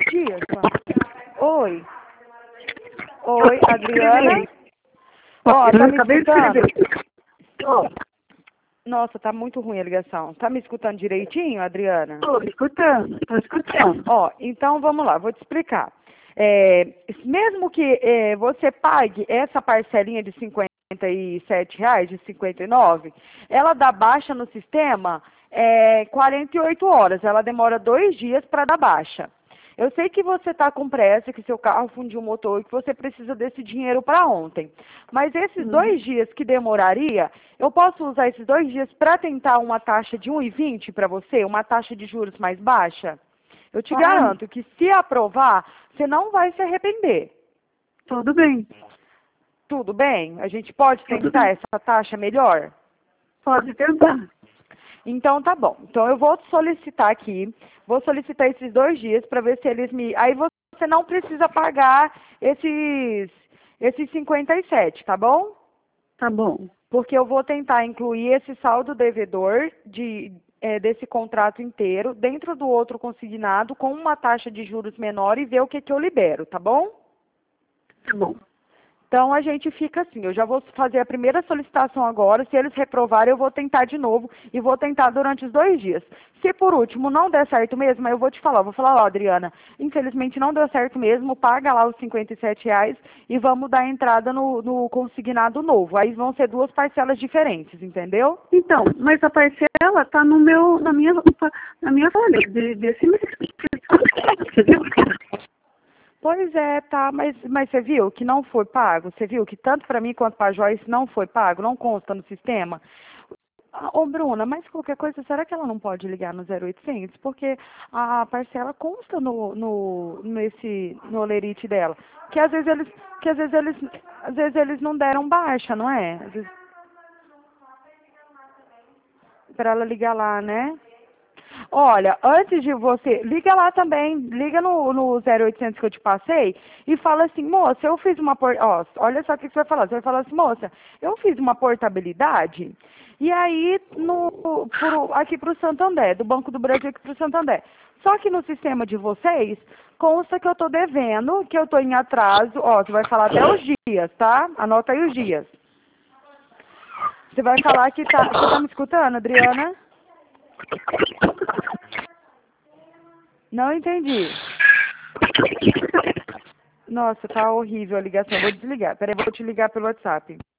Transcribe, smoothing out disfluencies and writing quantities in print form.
dias, Oi. Oi, Adriana? Ó, tá me escutando? Nossa, tá muito ruim a ligação. Tá me escutando direitinho, Adriana? Estou escutando. Ó, então vamos lá, vou te explicar. Mesmo que você pague essa parcelinha de R$ 57, de 59, ela dá baixa no sistema 48 horas. Ela demora 2 dias para dar baixa. Eu sei que você está com pressa, que seu carro fundiu o motor e que você precisa desse dinheiro para ontem. Mas esses 2 dias que demoraria, eu posso usar esses 2 dias para tentar uma taxa de 1,20 para você, uma taxa de juros mais baixa? Eu te garanto que se aprovar, você não vai se arrepender. Tudo bem. Tudo bem? A gente pode tentar essa taxa melhor? Pode tentar. Então tá bom. Então eu vou solicitar aqui, vou solicitar esses 2 dias para ver se eles me... Aí você não precisa pagar esses 57, tá bom? Tá bom. Porque eu vou tentar incluir esse saldo devedor desse contrato inteiro dentro do outro consignado com uma taxa de juros menor e ver o que eu libero, tá bom? Tá bom. Então, a gente fica assim, eu já vou fazer a primeira solicitação agora, se eles reprovarem, eu vou tentar de novo e vou tentar durante os 2 dias. Se por último não der certo mesmo, aí eu vou te falar, vou falar, ó, Adriana, infelizmente não deu certo mesmo, paga lá os R$ 57 e vamos dar entrada no consignado novo. Aí vão ser 2 parcelas diferentes, entendeu? Então, mas a parcela tá na minha folha desse mês. Você viu? Pois é, tá, mas você viu que não foi pago? Você viu que tanto para mim quanto para a Joyce não foi pago, não consta no sistema? Ô, Bruna, mas qualquer coisa, será que ela não pode ligar no 0800? Porque a parcela consta no olerite dela. Que às vezes eles não deram baixa, não é? Para ela ligar lá, né? Olha, antes de você, liga lá também, liga no 0800 que eu te passei e fala assim, moça, eu fiz uma, olha só o que você vai falar, você vai falar assim, moça, eu fiz uma portabilidade e aí aqui para o Santander, do Banco do Brasil aqui para o Santander. Só que no sistema de vocês, consta que eu estou devendo, que eu estou em atraso, ó, você vai falar até os dias, tá? Anota aí os dias. Você vai falar que tá, você tá me escutando, Adriana? Não entendi. Nossa, tá horrível a ligação. Vou desligar. Peraí, vou te ligar pelo WhatsApp.